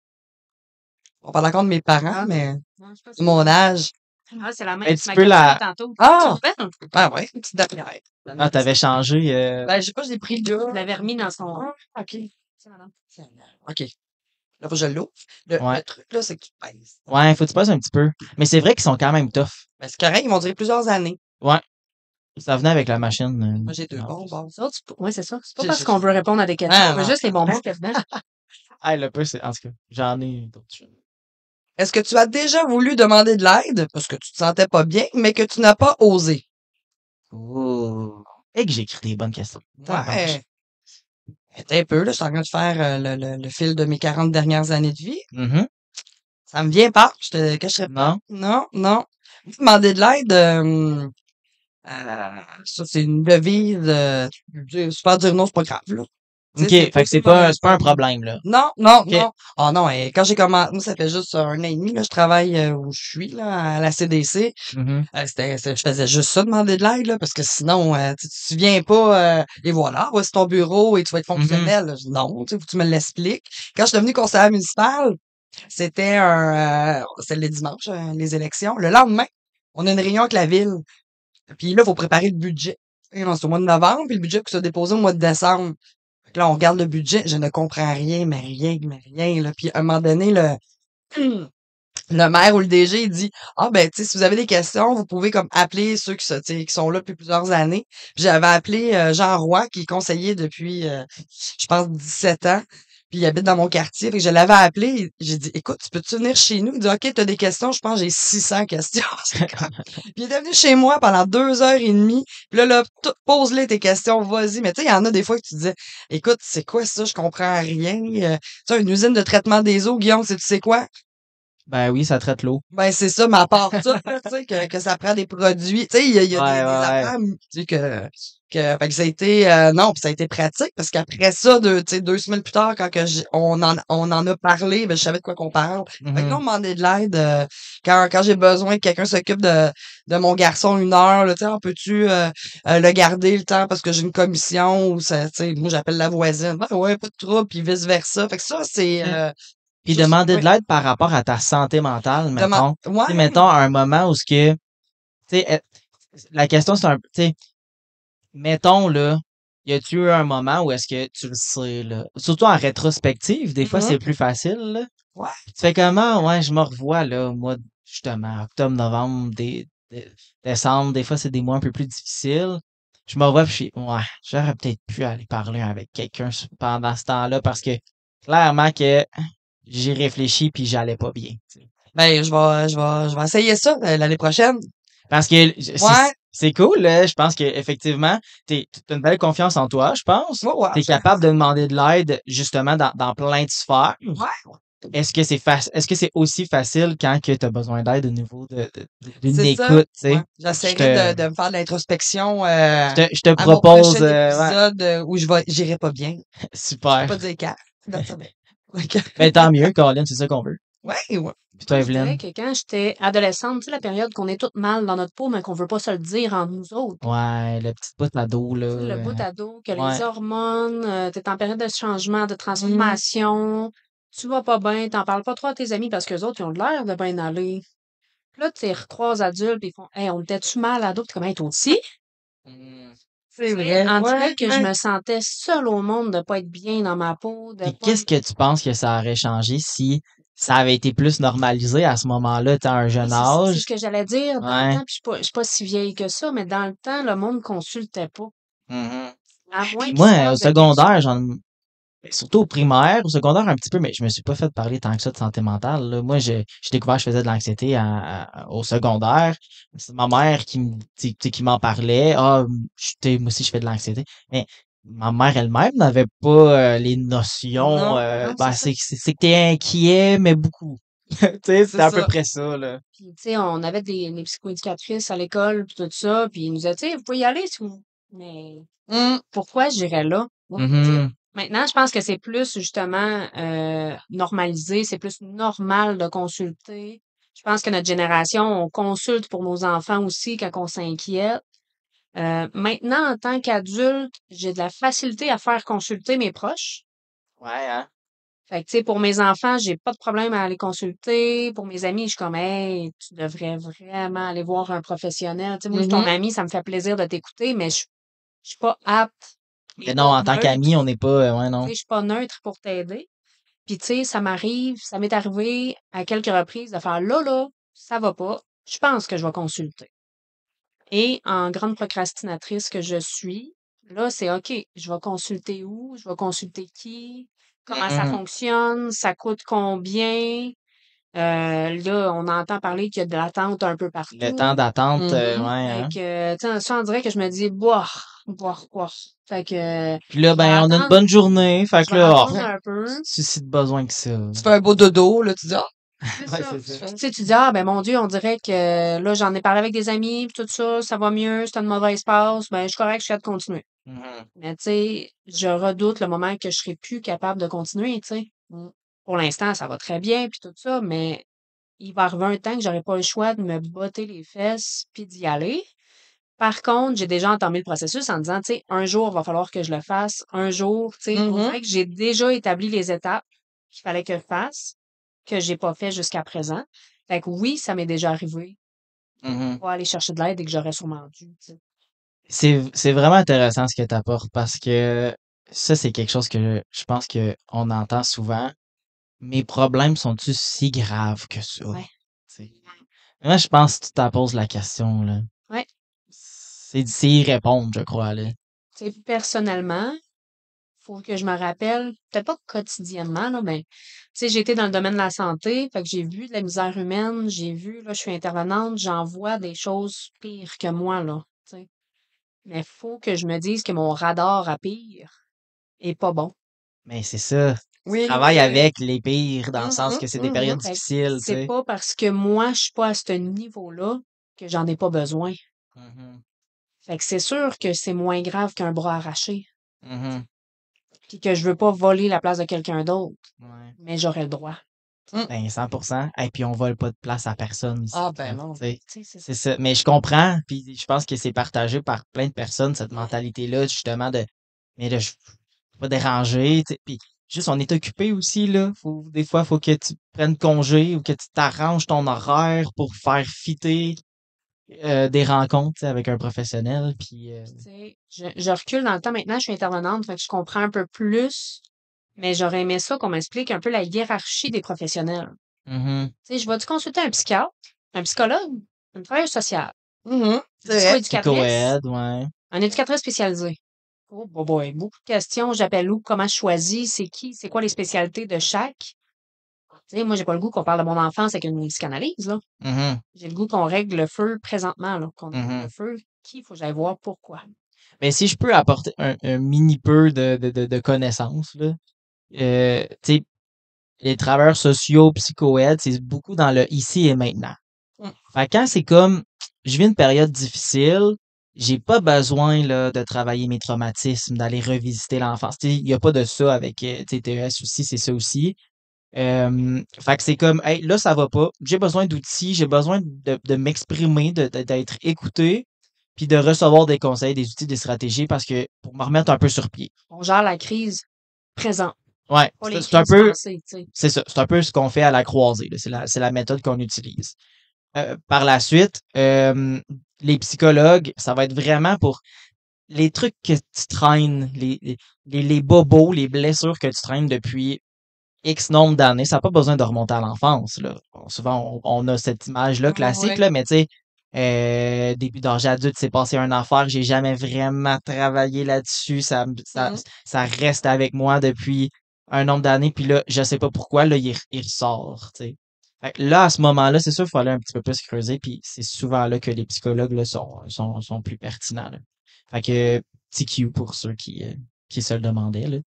On parle encore de mes parents, Ah, mais non, je sais pas de si- mon âge. Ah, c'est la même. Ben, Tu tu m'as peux la- tantôt. Ah! Tu te rappelles? Ah ouais, une petite dernière. Ah, t'avais changé. Ben, je sais pas, je l'ai pris là. Tu l'avais remis dans son. Ah, OK. Tiens, madame. OK. Là, faut que je l'ouvre. Le Ouais. truc, là, c'est que tu pèses. Ouais, faut que tu passes un petit peu. Mais c'est vrai qu'ils sont quand même tough. Ben, c'est correct, ils m'ont duré plusieurs années. Ouais. Ça venait avec la machine. Moi, j'ai deux en bons, plus. bon. Les autres, ouais, c'est ça. C'est pas J'ai- parce j'ai- qu'on veut répondre à des questions. Ah, On veut non. juste les bonbons qu'il y a dedans. Ah, le peu, en tout cas, j'en ai d'autres choses. Est-ce que tu as déjà voulu demander de l'aide parce que tu te sentais pas bien, mais que tu n'as pas osé? Oh. Et que j'écris des bonnes questions. Ouais. Attends un peu, là, je suis en train de faire le fil de mes 40 dernières années de vie. Mhm. Ça me vient pas. Je te cacherai pas. Non? Non. Demander de l'aide, ça, c'est une devise. Se faire dire non, c'est pas grave, là. Tu OK. sais, Fait que c'est pas un problème, là. Non, non, OK. non. Ah non, et quand j'ai commencé, moi, ça fait juste 1 an et demi, là, je travaille où je suis, là, à la CDC. Mhm. Je faisais juste ça, demander de l'aide, là, parce que sinon, tu viens pas, et voilà, voici ton bureau et tu vas être fonctionnel. Je dis, non, tu sais, faut que tu me l'expliques. Quand je suis devenue conseillère municipale, c'était c'était les dimanches, les élections. Le lendemain, on a une réunion avec la ville. Puis là, il faut préparer le budget. Et non, c'est au mois de novembre, puis le budget qui sera déposé au mois de décembre. Fait que là, on regarde le budget, je ne comprends rien, mais rien, là. Puis à un moment donné, le maire ou le DG, il dit, ah, ben, tu sais, si vous avez des questions, vous pouvez comme appeler ceux tu sais, qui sont là depuis plusieurs années. Puis j'avais appelé Jean Roy, qui est conseiller depuis, je pense, 17 ans. Puis il habite dans mon quartier. Fait que je l'avais appelé. J'ai dit, écoute, tu peux-tu venir chez nous? Il dit, OK, t'as des questions? Je pense que j'ai 600 questions. Puis il est venu chez moi pendant 2 heures et demie. Puis là, pose-les tes questions, vas-y. Mais tu sais, il y en a des fois que tu disais, écoute, c'est quoi ça? Je comprends rien. Tu sais, une usine de traitement des eaux, Guillaume, tu sais quoi? Ben oui, ça traite l'eau. Ben, c'est ça, mais à part ça, là, tu sais, que ça prend des produits. Tu sais, il y a des affaires, tu sais, fait que ça a été, non, puis ça a été pratique, parce qu'après ça, tu sais, 2 semaines plus tard, quand on en a parlé, ben, je savais de quoi qu'on parle. Fait que là, on demandait de l'aide, quand j'ai besoin que quelqu'un s'occupe de mon garçon 1 heure, là, tu sais, on peut-tu, le garder le temps parce que j'ai une commission, ou ça, tu sais, moi, j'appelle la voisine. Ben, ouais, pas de trouble, puis vice-versa. Fait que ça, c'est, Puis juste- demander oui. de l'aide par rapport à ta santé mentale, mettons. Tu sais, Ouais. mettons, à un moment où tu sais, la question, c'est tu sais, mettons, là, y a-tu eu un moment où est-ce que tu le sais, là? Surtout en rétrospective, des fois, Mhm. c'est plus facile, là. Ouais. Tu fais comment? Ouais, je me revois, là, au mois, justement, octobre, novembre, décembre, des fois, c'est des mois un peu plus difficiles. Je me revois, puis ouais, j'aurais peut-être pu aller parler avec quelqu'un pendant ce temps-là, parce que, clairement que j'y réfléchis puis j'allais pas bien. Tu sais. Ben, je vais essayer ça l'année prochaine. Parce que Ouais. c'est cool, là. Je pense que effectivement, t'as une belle confiance en toi, je pense. Ouais, ouais, T'es capable de demander de l'aide justement dans plein de sphères. Ouais. est-ce que c'est aussi facile quand que tu as besoin d'aide au niveau d'une C'est ça. écoute, tu sais? Ouais. Je J'essaierai te, de me faire de l'introspection je te à mon propose, prochain ouais, épisode où j'irai pas bien. Je vais super. pas dire quand. That's it. Ben, tant mieux, Colin, c'est ça qu'on veut. Ouais, ouais. Puis toi, Moi, je dirais Evelyne? que quand j'étais adolescente, tu sais, la période qu'on est toutes mal dans notre peau, mais qu'on veut pas se le dire entre nous autres. Ouais, le petit bout ado, là. Tu sais, le bout à dos, que les Ouais. hormones, t'es en période de changement, de Mhm. transformation, tu vas pas bien, t'en parles pas trop à tes amis parce qu'eux autres, ils ont de l'air de bien aller. Puis là, tu les recroises adultes, puis ils font Hey, on était-tu mal ado? Puis t'es comme Hey, toi aussi? C'est Tu sais, vrai. on Ouais, dirait que je ouais. me sentais seule au monde de pas être bien dans ma peau, de Puis pas qu'est-ce que tu penses que ça aurait changé si ça avait été plus normalisé à ce moment-là, tu à un Oui, jeune c'est ça, c'est ce âge? que j'allais dire. Dans le Ouais. temps, puis je suis pas si vieille que ça, mais dans le temps, le monde consultait pas. Mhm. À moins Puis qu'ils moi, au savent de quelque chose. secondaire, surtout au primaire, au secondaire un petit peu, mais je me suis pas fait parler tant que ça de santé mentale, là. Moi, j'ai découvert que je faisais de l'anxiété au secondaire. C'est ma mère tu sais, qui m'en parlait. Ah, moi aussi, je fais de l'anxiété. Mais ma mère elle-même n'avait pas les notions. Non, Non, Ben, c'est ça. c'est que t'es inquiet, mais beaucoup. Tu sais, c'est c'était à peu ça. près ça, là. Puis, tu sais, on avait des psychoéducatrices à l'école, puis tout ça, puis ils nous disaient, tu sais, vous pouvez y aller si vous... Mais Hum, pourquoi j'irais là? Mhm. Maintenant, je pense que c'est plus, justement, normalisé, c'est plus normal de consulter. Je pense que notre génération, on consulte pour nos enfants aussi quand on s'inquiète. Maintenant, en tant qu'adulte, j'ai de la facilité à faire consulter mes proches. Ouais, hein? Fait que, tu sais, pour mes enfants, j'ai pas de problème à aller consulter. Pour mes amis, je suis comme, hey, tu devrais vraiment aller voir un professionnel. Tu sais, moi, je suis ton mhm. ami, ça me fait plaisir de t'écouter, mais je suis pas apte et Mais non, pas en tant neutre. qu'ami, on n'est pas, ouais, Tu non. sais, je suis pas neutre pour t'aider. Puis, tu sais, ça m'est arrivé à quelques reprises de faire, là, ça va pas. Je pense que je vais consulter. Et en grande procrastinatrice que je suis, là, c'est OK, je vais consulter où? Je vais consulter qui? Comment ça Mhm. fonctionne? Ça coûte combien? Là, on entend parler qu'il y a de l'attente un peu Le temps partout. d'attente, Mhm. ouais, Fait hein. que, tu sais, ça, on dirait que je me dis, boire, boire. Fait que, Puis là, je vais ben, on a une attendre, bonne journée. Fait je que vais là, attendre Ouais. un peu. si de besoin que ça. Tu fais un beau dodo, là, tu dis, ah, C'est Ouais, ça. c'est ça. Puis, tu sais, tu dis, ah, ben, mon Dieu, on dirait que là, j'en ai parlé avec des amis, puis tout ça, ça va mieux, c'est une mauvaise passe, ben, je suis correct, je suis capable de continuer. Mhm. Mais tu sais, je redoute le moment que je serai plus capable de continuer, tu sais. Pour l'instant, ça va très bien puis tout ça, mais il va arriver un temps que j'aurai pas le choix de me botter les fesses puis d'y aller. Par contre, j'ai déjà entamé le processus en disant, tu sais, un jour, il va falloir que je le fasse. Un jour, tu sais, on mhm. dirait que j'ai déjà établi les étapes qu'il fallait que je fasse, que j'ai pas fait jusqu'à présent. Fait que oui, ça m'est déjà arrivé. Mhm. Pas aller chercher de l'aide et que j'aurais sûrement dû, tu sais. C'est vraiment intéressant ce que tu apportes parce que ça, c'est quelque chose que je pense que on entend souvent. Mes problèmes sont-ils si graves que ça? Ouais. Tu sais. Moi, je pense que tu t'en poses la question, là. Ouais. C'est y répondre, je crois, là. Tu sais, personnellement, faut que je me rappelle, peut-être pas quotidiennement, là, mais tu sais, j'ai été dans le domaine de la santé, fait que j'ai vu de la misère humaine, j'ai vu, là, je suis intervenante, j'en vois des choses pires que moi, là, tu sais. Mais faut que je me dise que mon radar à pire est pas bon. Mais c'est ça. Tu Oui, travailles oui, oui. avec les pires dans le sens Mhm, que c'est des périodes mhm. Fait que difficiles, tu c'est sais. pas parce que moi, je suis pas à ce niveau-là que j'en ai pas besoin. Mhm. Fait que c'est sûr que c'est moins grave qu'un bras arraché, Mhm. puis que je veux pas voler la place de quelqu'un d'autre, Ouais. mais j'aurais le droit. Mm. Ben, 100%. Et puis, on vole pas de place à personne ici, Ah, ben là, non. tu sais. Tu sais, c'est C'est ça. ça. Mais je comprends, puis je pense que c'est partagé par plein de personnes, cette mentalité-là, justement, mais là, je veux pas déranger, tu sais. Puis, juste, on est occupé aussi, là. Des fois, faut que tu prennes congé ou que tu t'arranges ton horaire pour faire fitter des rencontres, tu sais, avec un professionnel, puis... Puis, tu sais, je recule dans le temps maintenant, je suis intervenante, fait que je comprends un peu plus, mais j'aurais aimé ça qu'on m'explique un peu la hiérarchie des professionnels. Mhm. Tu sais, je vais-tu consulter un psychiatre, un psychologue, une travailleuse sociale, Mhm. une C'est vrai. psychoéducatrice, Psychoède, ouais. un éducatrice spécialisée. Oh boy, beaucoup de questions, j'appelle où, comment je choisis, c'est qui, c'est quoi les spécialités de chaque. Tu sais, moi, j'ai pas le goût qu'on parle de mon enfance avec une psychanalyse, là. Mhm. J'ai le goût qu'on règle le feu présentement, là, qu'on allume le Mhm. feu. Qui faut que j'aille voir, pourquoi. Mais si je peux apporter un mini peu de connaissances, là, tu sais, les travailleurs sociaux, psycho-aides, c'est beaucoup dans le ici et maintenant. Mm. Fait que quand c'est comme, je vis une période difficile, j'ai pas besoin là, de travailler mes traumatismes, d'aller revisiter l'enfance. Il y a pas de ça avec TES aussi, c'est ça aussi. Fait que c'est comme, hey, là, ça va pas. J'ai besoin d'outils, j'ai besoin de m'exprimer, d'être écouté, puis de recevoir des conseils, des outils, des stratégies, parce que pour me remettre un peu sur pied. On gère la crise présente, Ouais, pas les c'est un crises peu, passées, tu sais. c'est ça, c'est un peu ce qu'on fait à la croisée, là. C'est la méthode qu'on utilise. Par la suite, les psychologues, ça va être vraiment pour les trucs que tu traînes, les bobos, les blessures que tu traînes depuis X nombre d'années. Ça n'a pas besoin de remonter à l'enfance, là. Souvent, on a cette image-là classique, Ouais. là, mais tu sais, début d'âge adulte, c'est passé une affaire, j'ai jamais vraiment travaillé là-dessus. Mhm. Ça reste avec moi depuis un nombre d'années, puis là, je sais pas pourquoi, là, il ressort, tu sais. Fait que là, à ce moment-là, c'est sûr qu'il faut aller un petit peu plus creuser, puis c'est souvent là que les psychologues là, sont plus pertinents, là. Fait que petit Q pour ceux qui se le demandaient, là.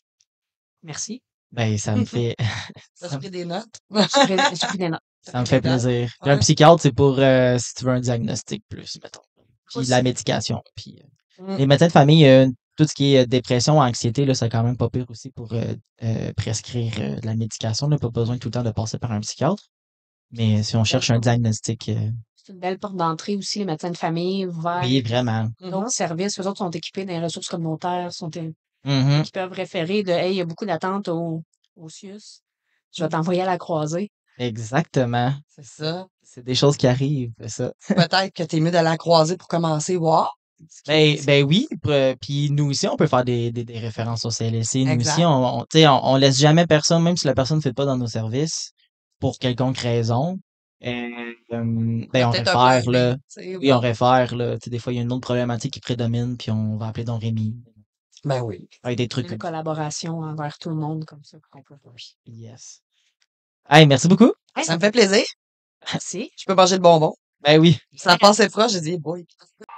Merci. Ben, ça me fait T'as ça me pris des notes? J'ai pris des notes. ça me fait plaisir. Puis un Ouais. psychiatre, c'est pour si tu veux un diagnostic plus, mettons. Puis la Aussi. médication. Puis Mm. les médecins de famille, tout ce qui est dépression, anxiété, là, c'est quand même pas pire aussi pour prescrire de la médication. On n'a pas besoin tout le temps de passer par un psychiatre. Mais si on cherche un diagnostic, C'est une belle porte d'entrée aussi, les médecins de famille, vers oui, vraiment. d'autres Mhm. services. Eux autres sont équipés des ressources communautaires, Mhm. qui peuvent référer de Hey, il y a beaucoup d'attentes au CIUS. Je vais t'envoyer à la croisée. Exactement. C'est ça. C'est des choses qui arrivent, c'est ça. Peut-être que t'es mieux d'aller à la croisée pour commencer, voir. Ben oui, puis nous aussi, on peut faire des références au CLSC. Nous aussi, Exact. tu sais, on laisse jamais personne, même si la personne ne fait pas dans nos services, pour quelconque raison. Ben on Peut-être un plan réfère, B. là. Tu sais, Oui, on ouais. réfère, là. Tu sais, des fois, il y a une autre problématique qui prédomine, puis on va appeler Don Rémi. Ben oui. Avec des trucs Une comme ça. collaboration envers tout le monde comme ça. Qu'on peut faire. Yes. Hey, merci beaucoup. Hey, Ça me fait plaisir. merci. Je peux manger le bonbon. Ben oui. Ça passait proche, j'ai dit, boy.